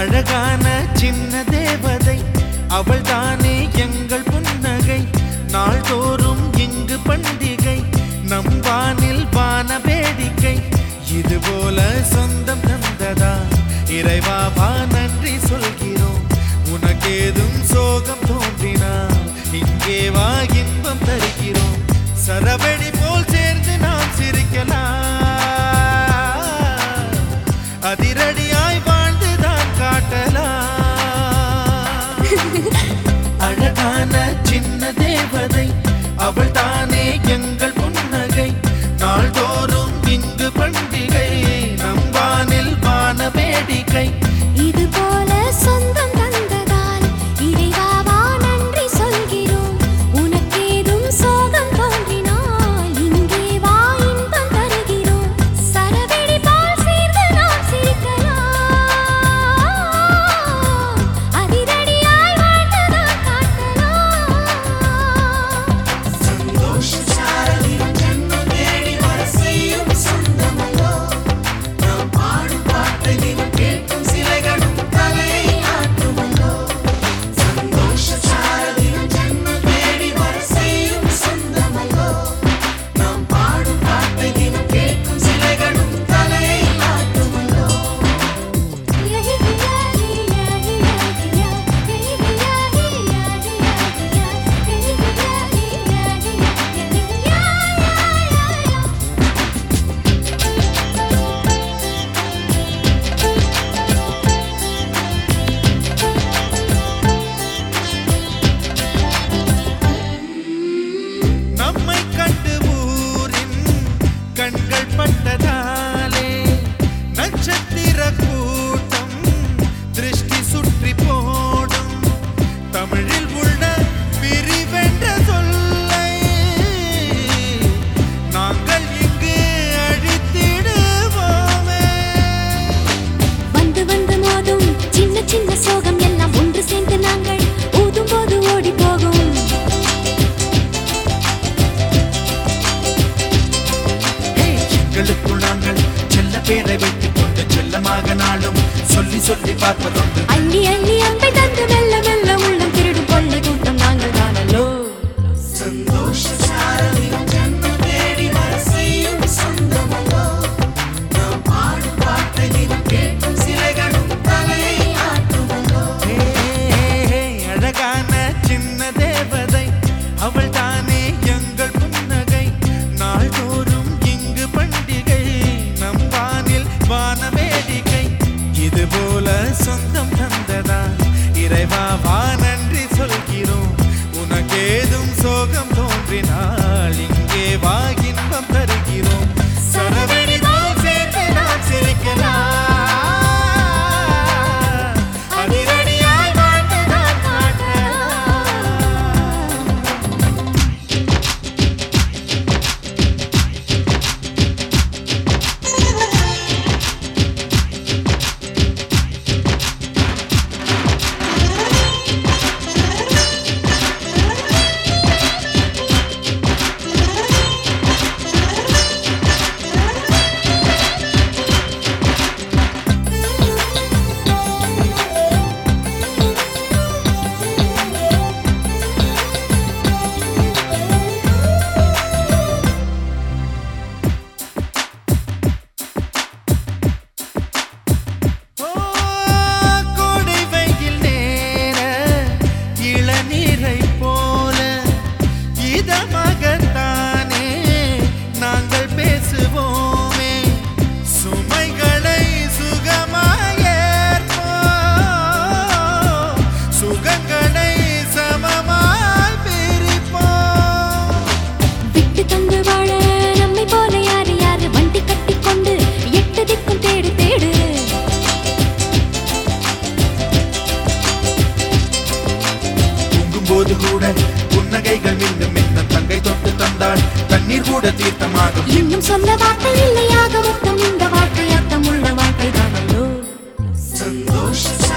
அழகான சின்ன தேவதை அவள் தானே எங்கள் புன்னகை. நாள்தோறும் இங்கு பண்டிகை, நம் வானில் வான வேடிக்கை. இதுபோல சொந்தம் தந்ததா இறைவா வா நன்றி சொல்கிறோம். உனக்கேதும் சோகம் தோன்றினால் இங்கே வா இன்பம் தருகிறோம். சரவெடி போல் சேர்ந்து நாம் சிரிக்கலாம், அதிரடியாய் வாழ்ந்துதான் காட்டலாம். அழகான சின்ன தேவதை அவள் தானே எங்கள் புன்னகை. நாள்தோறும் இங்கு பண்டிகை, நம் வானில் வான வேடிக்கை. இது போல சொந்தம் தந்ததால் இறைவா வா நன்றி சொல்கிறோம். உனக்கேதும் சோகம் தோன்றினால் இங்கே வா இன்பம் தருகிறோம். சரவெடி போல் சேர்ந்து நாம் சிரிக்கலாம், அதிரடியாய் வாழ்ந்துதான் காட்டலாம். சந்தோஷ சாரதினம் ஜன்மம் தேடி வர செய்யும் சொந்தமல்லோ. நாம் பாடும் பாட்டை தினம் கேட்கும் சிலைகளும் தலையை ஆட்டுமல்லோ. சந்தோஷ சாரதினம் ஜன்மம் தேடி வர செய்யும் சொந்தமல்லோ. நாம் பாடும் பாட்டை தினம் கேட்கும் சிலைகளும் தலையை ஆட்டுமல்லோ. நம்மை கண்டு ஊரின் கண்கள் பட்டதாலே நட்சத்திர கூட்டம் திருஷ்டி சுற்றி போடும். தமிழில் உள்ள பிரிவென்ற சொல்லை நாங்கள் இங்கு அழித்திடுவோமே. வந்து வந்து மோதும் சின்ன சின்ன சோகம் எல்லாம் ஒன்று சேர்ந்து நாங்கள் ஊதும் போது ஓடி போகும். எங்களுக்குள் நாங்கள் செல்ல பேரை வைத்துக் கொண்டு செல்லமாக நாளும் சொல்லி சொல்லி பார்ப்பதுண்டு. அள்ளி அள்ளி அன்பை தந்து மெல்ல மெல்ல உள்ளம் திருடும் கொள்ளை கூட்டம் நாங்கள் தானல்லோ. சந்தோஷ சாரதினம் ஜன்மம் தேடி வர செய்யும் சொந்தமல்லோ. நாம் பாடும் பாட்டை தினம் கேட்கும் சிலைகளும் தலையை ஆட்டுமல்லோ. அழகான சின்ன தேவதை அவள் தானே எங்கள் புன்னகை. நாள்தோறும் இங்கு பண்டிகை, நம் வானில் வான வேடிக்கை. இதுபோல சொந்தம் தந்ததா இறைவா வா நன்றி சொல்கிறோம். உனக்கேதும் சோகம் தோன்றினால் இங்கே வா இன்பம் தருகிறோம். சரவெடி போல் சேர்ந்து நாம் சிரிக்கலாம், அதிரடியாய் வாழ்ந்துதான் காட்டலாம். கோடை வெயில் நேர இளநீரை போல இதமாகத்தானே நாங்கள் பேசுவோமே. சுமைகளை சுகமாயேற்போம், சுகங்களை சமமாய் பிரிப்போம். விட்டு தந்து வாழ நம்மை போல யாரு யாரு வண்டி கட்டி கொண்டு எட்டு திக்கும் தேடு தேடு. தூங்கும்போது கூட புன்னகைகள் மின்னும் மின்னும் தங்கை தொட்டு தந்தாள் தண்ணீர் கூட தீர்த்தமாகும். இன்னும் சொல்ல வார்த்தை இல்லையாக மொத்தம் இந்த வாழ்க்கை அர்த்தம் உள்ள வாழ்க்கை தானல்லோ. சந்தோஷ